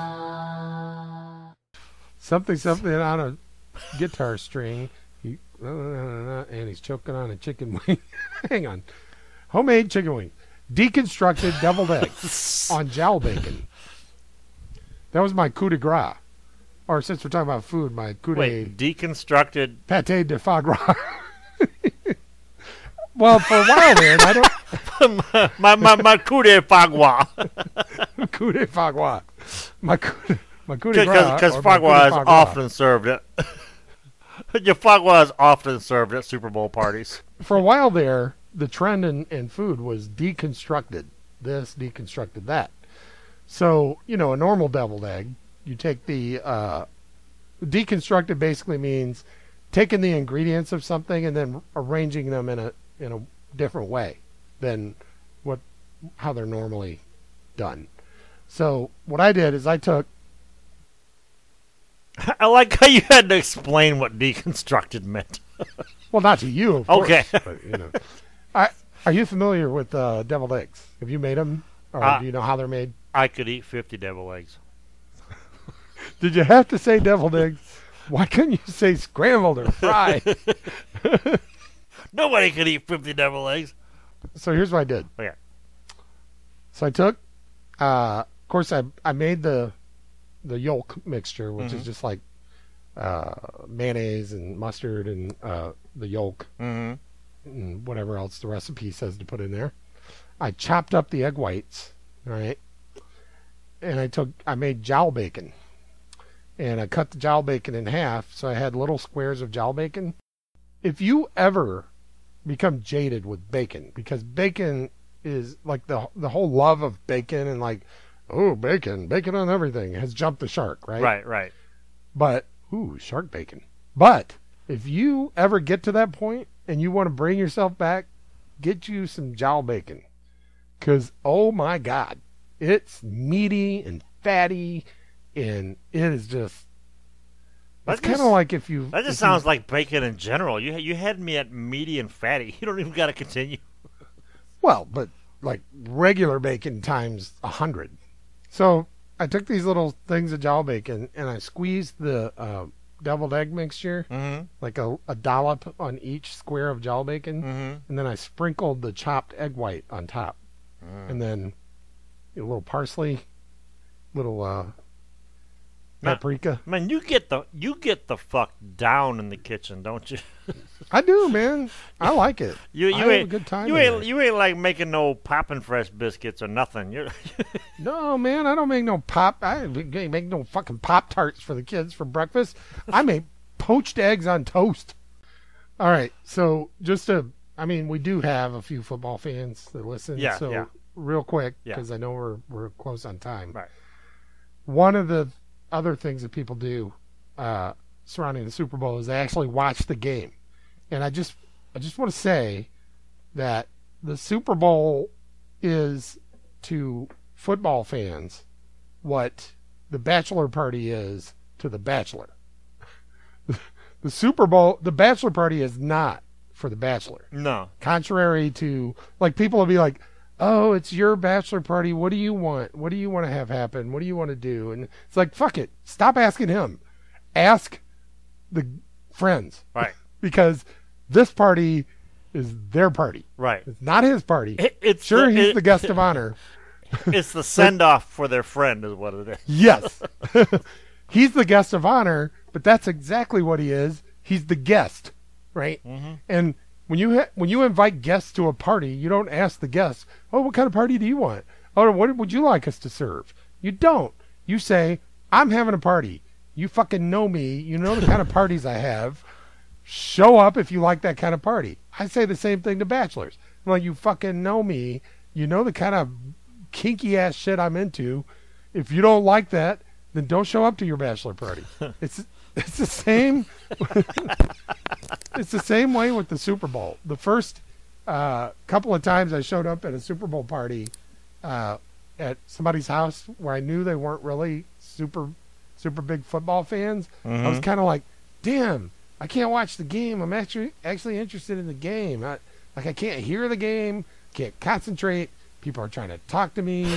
[SPEAKER 1] Something on a guitar string. And he's choking on a chicken wing. Hang on. Homemade chicken wing. Deconstructed deviled eggs on jowl bacon. That was my coup de grace. Or since we're talking about food, my coup de
[SPEAKER 5] Wait, deconstructed.
[SPEAKER 1] pate de foie gras. Well, for a while there, I don't.
[SPEAKER 5] my coup de fagua.
[SPEAKER 1] Coup de foie gras. My coup de grace.
[SPEAKER 5] Because
[SPEAKER 1] or my coup de
[SPEAKER 5] fagua is
[SPEAKER 1] foie gras.
[SPEAKER 5] often served at. Your fagua is often served at Super Bowl parties.
[SPEAKER 1] For a while there, the trend in food was deconstructed this, deconstructed that. So, a normal deviled egg, you take the deconstructed basically means taking the ingredients of something and then arranging them in a different way than how they're normally done. So what I did is I took.
[SPEAKER 5] I like how you had to explain what deconstructed meant.
[SPEAKER 1] Well, not to you, of course,
[SPEAKER 5] Okay.
[SPEAKER 1] but, are you familiar with deviled eggs? Have you made them, or do you know how they're made?
[SPEAKER 5] I could eat 50 devil eggs.
[SPEAKER 1] Did you have to say deviled eggs? Why couldn't you say scrambled or fried?
[SPEAKER 5] Nobody could eat 50 devil eggs.
[SPEAKER 1] So here's what I did.
[SPEAKER 5] Okay.
[SPEAKER 1] So I took, of course, I made the yolk mixture, which is just like mayonnaise and mustard and the yolk and whatever else the recipe says to put in there. I chopped up the egg whites, all right, and I made jowl bacon, and I cut the jowl bacon in half, so I had little squares of jowl bacon. If you ever become jaded with bacon, because bacon is like the whole love of bacon and like, oh, bacon on everything has jumped the shark, right?
[SPEAKER 5] Right.
[SPEAKER 1] But, shark bacon. But if you ever get to that point and you want to bring yourself back, get you some jowl bacon. Because, oh my God, it's meaty and fatty, and it is just, it's kind of like if you...
[SPEAKER 5] That just sounds like bacon in general. You had me at meaty and fatty. You don't even got to continue.
[SPEAKER 1] Well, but like regular bacon times 100. So I took these little things of jowl bacon and I squeezed the deviled egg mixture, like a dollop on each square of jowl bacon, and then I sprinkled the chopped egg white on top, and then a little parsley, little paprika.
[SPEAKER 5] Man, you get the fuck down in the kitchen, don't you?
[SPEAKER 1] I do, man. I like it.
[SPEAKER 5] You
[SPEAKER 1] I have
[SPEAKER 5] ain't
[SPEAKER 1] a good time.
[SPEAKER 5] You
[SPEAKER 1] in
[SPEAKER 5] ain't
[SPEAKER 1] there.
[SPEAKER 5] you ain't like making no poppin' fresh biscuits or nothing. You're
[SPEAKER 1] No, man, I don't make no pop. I ain't make no fucking Pop Tarts for the kids for breakfast. I make poached eggs on toast. All right, so we do have a few football fans that listen.
[SPEAKER 5] Yeah,
[SPEAKER 1] so
[SPEAKER 5] yeah.
[SPEAKER 1] real quick,
[SPEAKER 5] Yeah.
[SPEAKER 1] because I know we're close on time.
[SPEAKER 5] Right.
[SPEAKER 1] One of the other things that people do surrounding the Super Bowl is I actually watched the game, and I just want to say that the Super Bowl is to football fans what the bachelor party is to the bachelor. The Super Bowl, the bachelor party is not for the bachelor.
[SPEAKER 5] No.
[SPEAKER 1] Contrary to, like, people will be like, oh, it's your bachelor party. What do you want? What do you want to have happen? What do you want to do? And it's like, fuck it. Stop asking him. Ask the friends.
[SPEAKER 5] Right.
[SPEAKER 1] Because this party is their party.
[SPEAKER 5] Right.
[SPEAKER 1] It's not his party.
[SPEAKER 5] It's
[SPEAKER 1] he's the guest of honor.
[SPEAKER 5] It's the send-off for their friend is what it is.
[SPEAKER 1] Yes. He's the guest of honor, but that's exactly what he is. He's the guest, right? Mm-hmm. And when you invite guests to a party, you don't ask the guests, oh, what kind of party do you want? Oh, what would you like us to serve? You don't. You say, I'm having a party. You fucking know me. You know the kind of parties I have. Show up if you like that kind of party. I say the same thing to bachelors. I'm like, you fucking know me. You know the kind of kinky ass shit I'm into. If you don't like that, then don't show up to your bachelor party. It's the same. It's the same way with the Super Bowl. The first couple of times I showed up at a Super Bowl party at somebody's house where I knew they weren't really super big football fans, I was kind of like, damn, I can't watch the game. I'm actually interested in the game. I can't hear the game, can't concentrate. People are trying to talk to me.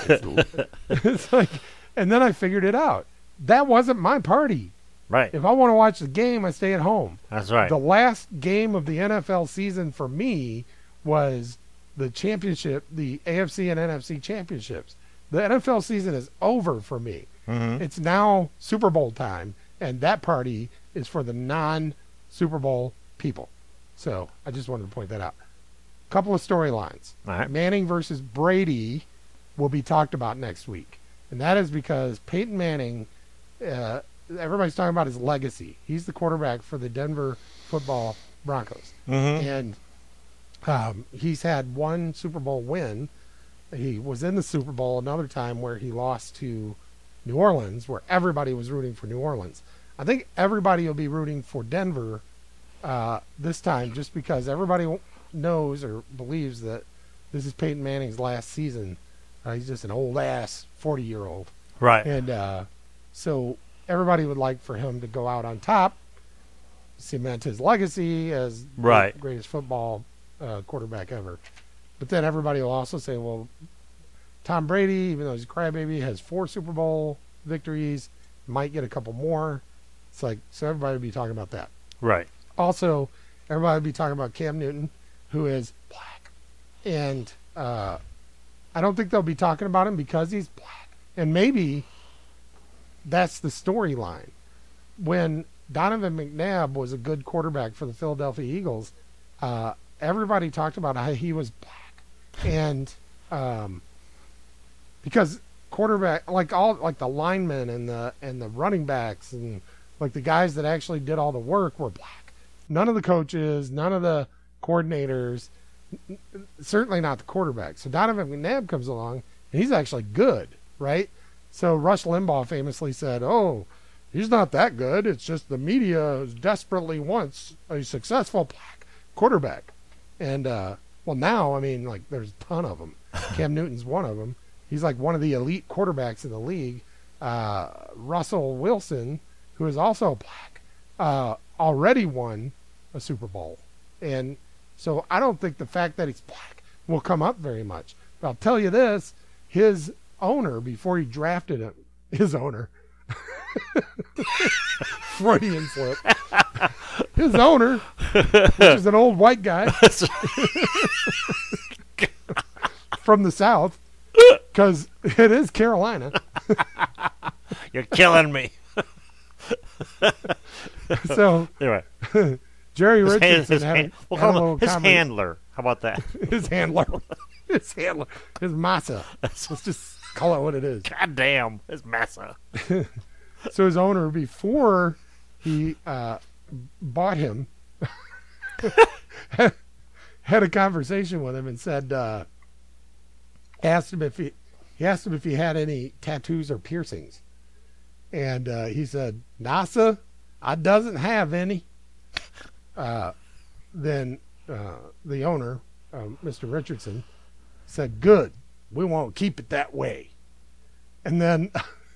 [SPEAKER 1] It's like, and then I figured it out. That wasn't my party.
[SPEAKER 5] Right.
[SPEAKER 1] If I want to watch the game, I stay at home.
[SPEAKER 5] That's right.
[SPEAKER 1] The last game of the NFL season for me was the championship, the AFC and NFC championships. The NFL season is over for me. Mm-hmm. It's now Super Bowl time, and that party is for the non-Super Bowl people. So I just wanted to point that out. A couple of storylines.
[SPEAKER 5] Right.
[SPEAKER 1] Manning versus Brady will be talked about next week. And that is because Peyton Manning, everybody's talking about his legacy. He's the quarterback for the Denver football Broncos. Mm-hmm. And he's had one Super Bowl win. He was in the Super Bowl another time where he lost to New Orleans, where everybody was rooting for New Orleans. I think everybody will be rooting for Denver this time just because everybody knows or believes that this is Peyton Manning's last season. He's just an old-ass 40-year-old.
[SPEAKER 5] Right.
[SPEAKER 1] And so everybody would like for him to go out on top, cement his legacy as the greatest football quarterback ever. But then everybody will also say, well, Tom Brady, even though he's a crybaby, has 4 Super Bowl victories, might get a couple more. It's like, so everybody would be talking about that.
[SPEAKER 5] Right.
[SPEAKER 1] Also, everybody would be talking about Cam Newton, who is black. And I don't think they'll be talking about him because he's black. And maybe that's the storyline. When Donovan McNabb was a good quarterback for the Philadelphia Eagles, everybody talked about how he was black. And because quarterback, like the linemen and the running backs and like the guys that actually did all the work were black. None of the coaches, none of the coordinators, certainly not the quarterback. So Donovan McNabb comes along and he's actually good, right? So Rush Limbaugh famously said, oh, he's not that good. It's just the media desperately wants a successful black quarterback. And, well, now, I mean, like, there's a ton of them. Cam Newton's one of them. He's like one of the elite quarterbacks in the league. Russell Wilson, who is also black, already won a Super Bowl. And so I don't think the fact that he's black will come up very much. But I'll tell you this, his owner, before he drafted him, his owner, Freudian slip, his owner, which is an old white guy from the South, because it is Carolina.
[SPEAKER 5] You're killing me.
[SPEAKER 1] So
[SPEAKER 5] anyway,
[SPEAKER 1] Jerry Richardson
[SPEAKER 5] we'll call him his handler. How about that?
[SPEAKER 1] His handler. His massa. Let's just call it what it is.
[SPEAKER 5] God damn, his massa.
[SPEAKER 1] So his owner, before he bought him, had a conversation with him and said, asked him if he had any tattoos or piercings. And he said, NASA, I doesn't have any. Then the owner, Mr. Richardson, said, good, we won't keep it that way. And then,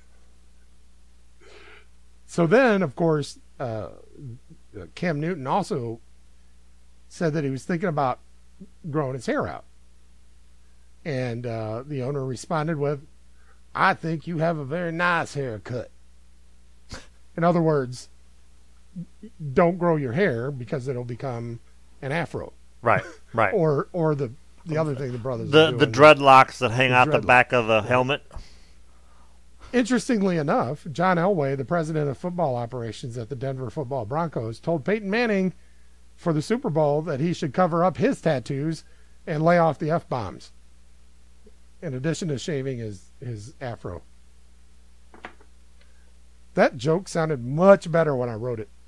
[SPEAKER 1] so then, of course, Cam Newton also said that he was thinking about growing his hair out. And the owner responded with, I think you have a very nice haircut. In other words, don't grow your hair because it'll become an afro.
[SPEAKER 5] Right.
[SPEAKER 1] Or the other thing the brothers
[SPEAKER 5] The
[SPEAKER 1] are doing.
[SPEAKER 5] the dreadlocks that hang out the
[SPEAKER 1] dreadlocks.
[SPEAKER 5] back of the helmet.
[SPEAKER 1] Interestingly enough, John Elway, the president of football operations at the Denver Football Broncos, told Peyton Manning for the Super Bowl that he should cover up his tattoos and lay off the F-bombs, in addition to shaving his afro. That joke sounded much better when I wrote it.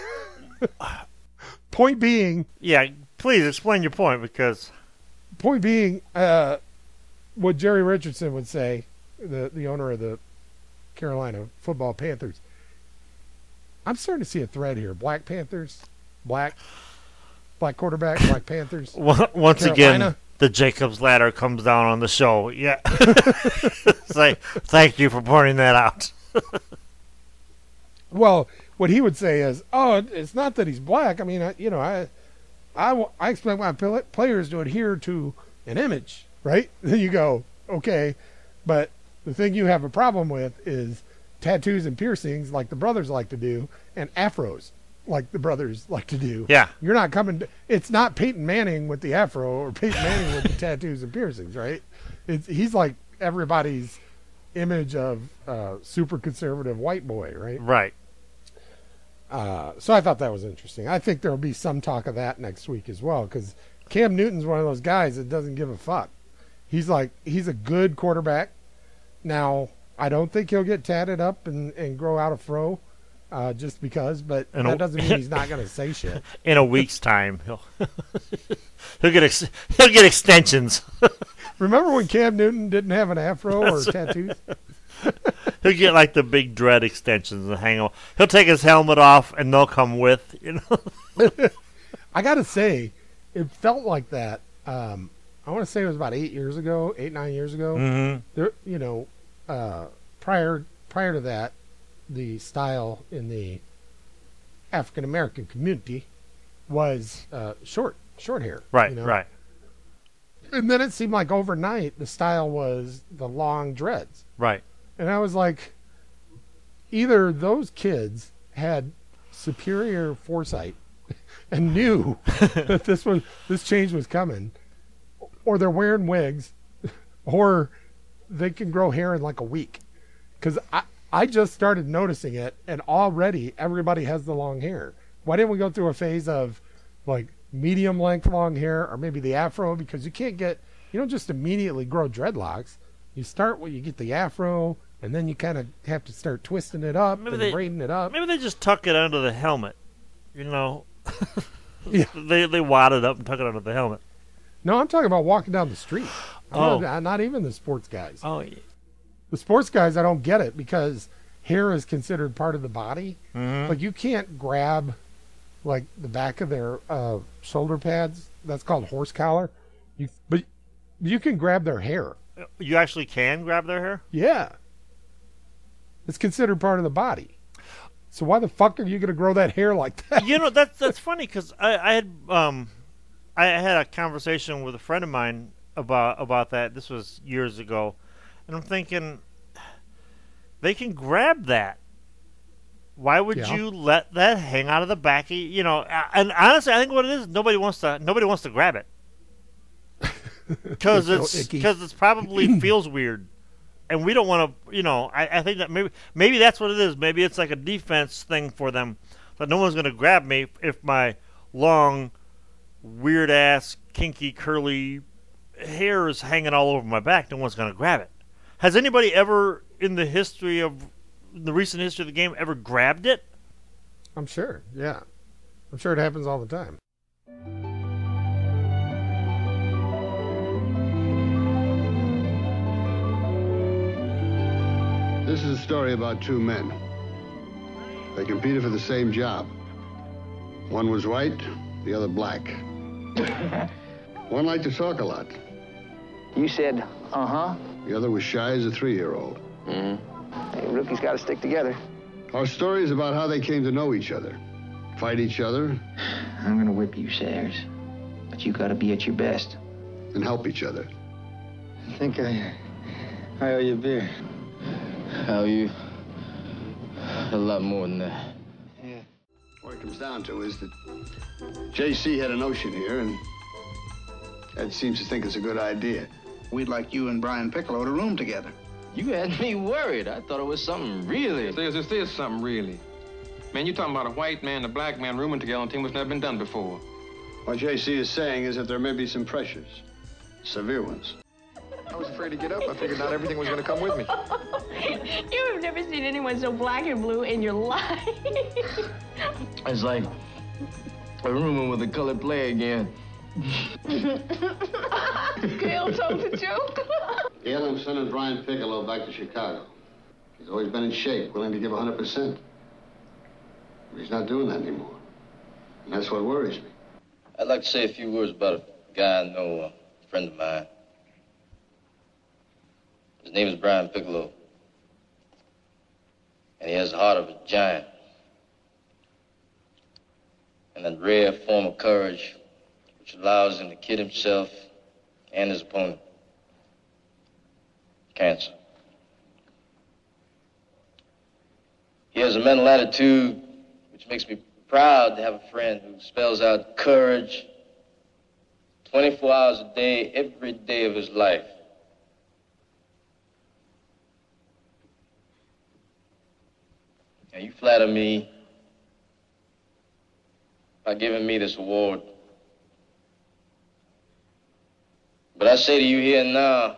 [SPEAKER 1] Point being,
[SPEAKER 5] Yeah, please explain your point because
[SPEAKER 1] what Jerry Richardson would say, the owner of the Carolina Football Panthers. I'm starting to see a thread here. Black Panthers, black quarterback, Black Panthers.
[SPEAKER 5] once again,
[SPEAKER 1] Carolina.
[SPEAKER 5] the Jacob's Ladder comes down on the show. Yeah. Say, thank you for pointing that out.
[SPEAKER 1] Well, what he would say is, "Oh, it's not that he's black. I mean, I expect my players to adhere to an image, right?" Then you go, "Okay, but the thing you have a problem with is tattoos and piercings, like the brothers like to do, and afros, like the brothers like to do.
[SPEAKER 5] Yeah.
[SPEAKER 1] You're not coming. It's not Peyton Manning with the afro or Peyton Manning with the tattoos and piercings, right? He's like everybody's image of super conservative white boy, right?
[SPEAKER 5] Right.
[SPEAKER 1] So I thought that was interesting. I think there will be some talk of that next week as well, because Cam Newton's one of those guys that doesn't give a fuck. He's a good quarterback. Now, I don't think he'll get tatted up and grow out a fro just because, but that doesn't mean he's not going to say shit.
[SPEAKER 5] In a week's time, he'll get extensions.
[SPEAKER 1] Remember when Cam Newton didn't have an afro or tattoos?
[SPEAKER 5] He'll get like the big dread extensions and hang on. He'll take his helmet off and they'll come with,
[SPEAKER 1] I got to say, it felt like that. I want to say it was about 9 years ago.
[SPEAKER 5] Mm-hmm.
[SPEAKER 1] There, prior to that, the style in the African American community was short hair.
[SPEAKER 5] Right, right.
[SPEAKER 1] And then it seemed like overnight the style was the long dreads.
[SPEAKER 5] Right.
[SPEAKER 1] And I was like, either those kids had superior foresight and knew that this change was coming, or they're wearing wigs, or they can grow hair in like a week. Because I just started noticing it, and already everybody has the long hair. Why didn't we go through a phase of like medium length long hair, or maybe the afro? Because you don't just immediately grow dreadlocks. You start when you get the afro, and then you kind of have to start twisting it up and braiding it up.
[SPEAKER 5] Maybe they just tuck it under the helmet,
[SPEAKER 1] Yeah.
[SPEAKER 5] They wad it up and tuck it under the helmet.
[SPEAKER 1] No, I'm talking about walking down the street.
[SPEAKER 5] Oh.
[SPEAKER 1] Not even the sports guys.
[SPEAKER 5] Oh, yeah.
[SPEAKER 1] The sports guys, I don't get it, because hair is considered part of the body.
[SPEAKER 5] Mm-hmm.
[SPEAKER 1] Like, you can't grab like the back of their shoulder pads. That's called horse collar. But you can grab their hair.
[SPEAKER 5] You actually can grab their hair?
[SPEAKER 1] Yeah. It's considered part of the body. So why the fuck are you going to grow that hair like that?
[SPEAKER 5] That's funny, because I had a conversation with a friend of mine about that. This was years ago, and I'm thinking, they can grab that. Why would you let that hang out of the back of and honestly, I think what it is, nobody wants to grab it. Because it's probably feels weird, and we don't want to. I think that maybe that's what it is. Maybe it's like a defense thing for them, that no one's going to grab me if my long, weird ass, kinky, curly hair is hanging all over my back. No one's going to grab it. Has anybody ever in the recent history of the game ever grabbed it?
[SPEAKER 1] I'm sure. Yeah, I'm sure it happens all the time.
[SPEAKER 8] This is a story about two men. They competed for the same job. One was white, the other black. One liked to talk a lot.
[SPEAKER 9] You said, uh-huh.
[SPEAKER 8] The other was shy as a 3-year-old.
[SPEAKER 9] Hey, rookies got to stick together.
[SPEAKER 8] Our story is about how they came to know each other, fight each other,
[SPEAKER 9] I'm going to whip you, Sayers. But you got to be at your best.
[SPEAKER 8] and help each other.
[SPEAKER 10] I think I owe you a beer. I owe you a lot more than that.
[SPEAKER 8] Yeah. What it comes down to is that JC had a notion here, and Ed seems to think it's a good idea.
[SPEAKER 11] We'd like you and Brian Piccolo to room together.
[SPEAKER 10] You had me worried. I thought it was something really.
[SPEAKER 12] This is something really. Man, you're talking about a white man and a black man rooming together on a team that's never been done before.
[SPEAKER 8] What JC is saying is that there may be some pressures, severe ones.
[SPEAKER 13] I was afraid to get up. I figured not everything was going to come with me.
[SPEAKER 14] You have never seen anyone so black and blue in your life.
[SPEAKER 10] It's like a rooming with a colored player again.
[SPEAKER 14] Gail told the joke.
[SPEAKER 8] Gail, I'm sending Brian Piccolo back to Chicago. He's always been in shape, willing to give 100%. But he's not doing that anymore. And that's what worries me.
[SPEAKER 10] I'd like to say a few words about a guy I know, a friend of mine. His name is Brian Piccolo. And he has the heart of a giant. And that rare form of courage which allows him to kid himself and his opponent. Cancer. He has a mental attitude which makes me proud to have a friend who spells out courage 24 hours a day, every day of his life. Now, you flatter me by giving me this award. But I say to you here and now,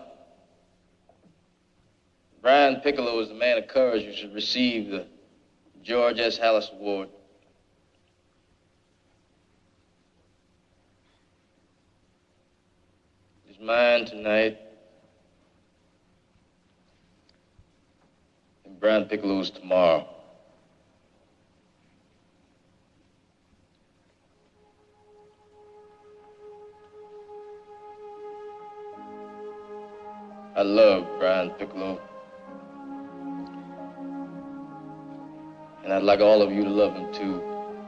[SPEAKER 10] Brian Piccolo is the man of courage who should receive the George S. Hallis Award. He's mine tonight. And Brian Piccolo's tomorrow. I love Brian Piccolo. And I'd like all of you to love him too.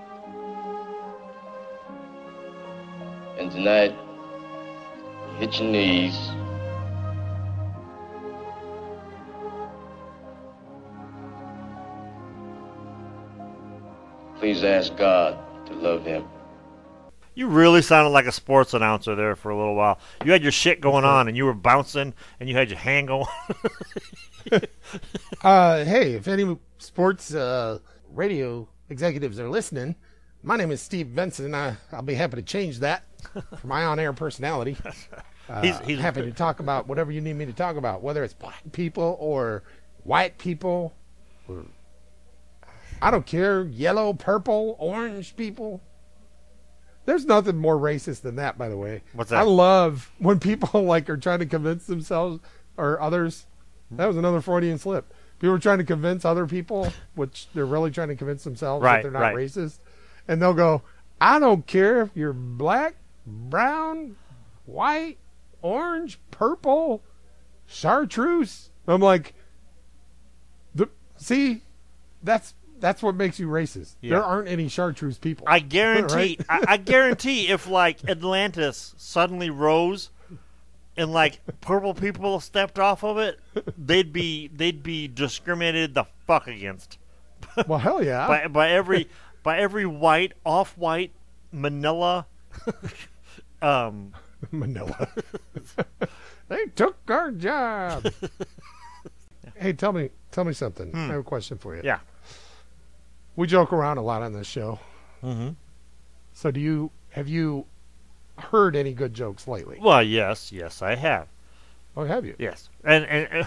[SPEAKER 10] And tonight, you hit your knees. Please ask God to love him.
[SPEAKER 5] You really sounded like a sports announcer there for a little while. You had your shit going on, and you were bouncing, and you had your hand going.
[SPEAKER 1] Hey, if any sports radio executives are listening, my name is Steve Benson. I'll be happy to change that for my on-air personality. He's happy to talk about whatever you need me to talk about, whether it's black people or white people. Or, I don't care, yellow, purple, orange people. There's nothing more racist than that, by the way.
[SPEAKER 5] What's that?
[SPEAKER 1] I love when people like are trying to convince themselves or others. That was another Freudian slip. People are trying to convince other people, which they're really trying to convince themselves that they're not racist. And they'll go, I don't care if you're black, brown, white, orange, purple, chartreuse. I'm like, see, that's what makes you racist. Yeah. There aren't any chartreuse people.
[SPEAKER 5] I guarantee.
[SPEAKER 1] Right?
[SPEAKER 5] I guarantee if like Atlantis suddenly rose, and like purple people stepped off of it, they'd be discriminated the fuck against.
[SPEAKER 1] Well, hell yeah.
[SPEAKER 5] by every white, off-white, Manila.
[SPEAKER 1] Manila. They took our job. Hey, tell me something. I have a question for you.
[SPEAKER 5] Yeah.
[SPEAKER 1] We joke around a lot on this show.
[SPEAKER 5] Mm-hmm. So
[SPEAKER 1] have you heard any good jokes lately?
[SPEAKER 5] Well, yes, I have.
[SPEAKER 1] Oh, have you?
[SPEAKER 5] Yes, and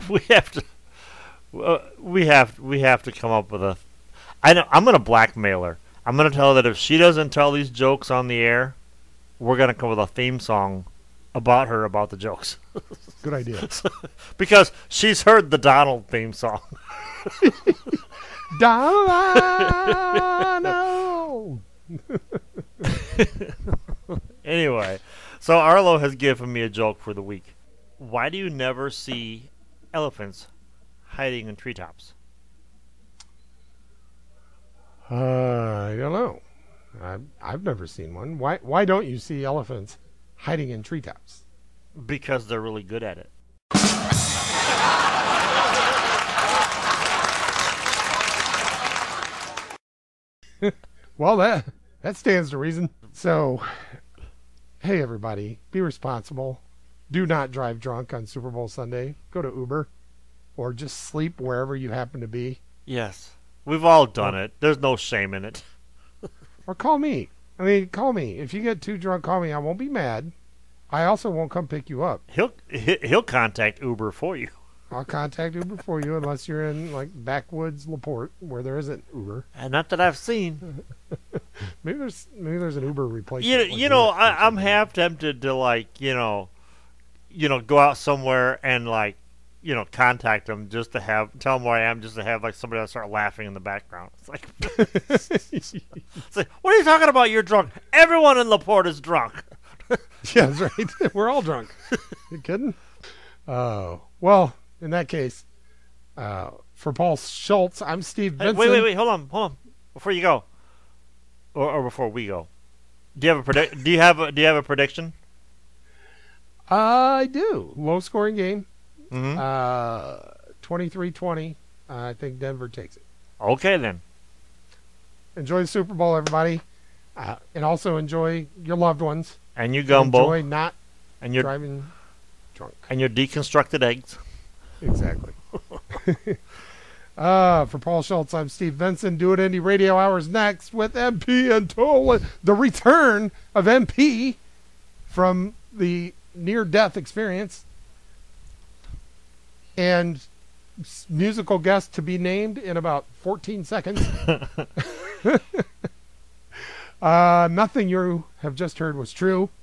[SPEAKER 5] we have to come up with a. I'm gonna blackmail her. I'm gonna tell her that if she doesn't tell these jokes on the air, we're gonna come with a theme song about her about the jokes.
[SPEAKER 1] Good idea.
[SPEAKER 5] Because she's heard the Donald theme song.
[SPEAKER 1] Donald.
[SPEAKER 5] Anyway, so Arlo has given me a joke for the week. Why do you never see elephants hiding in treetops?
[SPEAKER 1] I don't know. I've never seen one. Why don't you see elephants hiding in treetops?
[SPEAKER 5] Because they're really good at it.
[SPEAKER 1] Well, that stands to reason. So, hey everybody, be responsible. Do not drive drunk on Super Bowl Sunday. Go to Uber, or just sleep wherever you happen to be.
[SPEAKER 5] Yes, we've all done it. There's no shame in it.
[SPEAKER 1] Or call me. I mean, call me. If you get too drunk, call me. I won't be mad. I also won't come pick you up.
[SPEAKER 5] He'll contact Uber for you.
[SPEAKER 1] I'll contact Uber for you unless you're in like backwoods LaPorte where there isn't Uber.
[SPEAKER 5] And not that I've seen.
[SPEAKER 1] maybe there's an Uber replacement.
[SPEAKER 5] You know, I'm half tempted to go out somewhere and contact them just to tell them where I am, just to have somebody else start laughing in the background. It's like, it's like, what are you talking about? You're drunk. Everyone in LaPorte is drunk.
[SPEAKER 1] Yeah, that's right. We're all drunk. You kidding? Oh, well, in that case, for Paul Schultz, I'm Steve Benson.
[SPEAKER 5] Wait, hold on. Before you go, or before we go, do you have a prediction?
[SPEAKER 1] I do. Low scoring game.
[SPEAKER 5] Mm-hmm.
[SPEAKER 1] 23-20. I think Denver takes it.
[SPEAKER 5] Okay then.
[SPEAKER 1] Enjoy the Super Bowl, everybody, and also enjoy your loved ones.
[SPEAKER 5] And you gumbo.
[SPEAKER 1] Enjoy not driving drunk.
[SPEAKER 5] And your deconstructed eggs.
[SPEAKER 1] Exactly. For Paul Schultz, I'm Steve Benson. Do It Indie Radio Hours next with MP and Toll. The return of MP from the near-death experience. And musical guest to be named in about 14 seconds. Nothing you have just heard was true.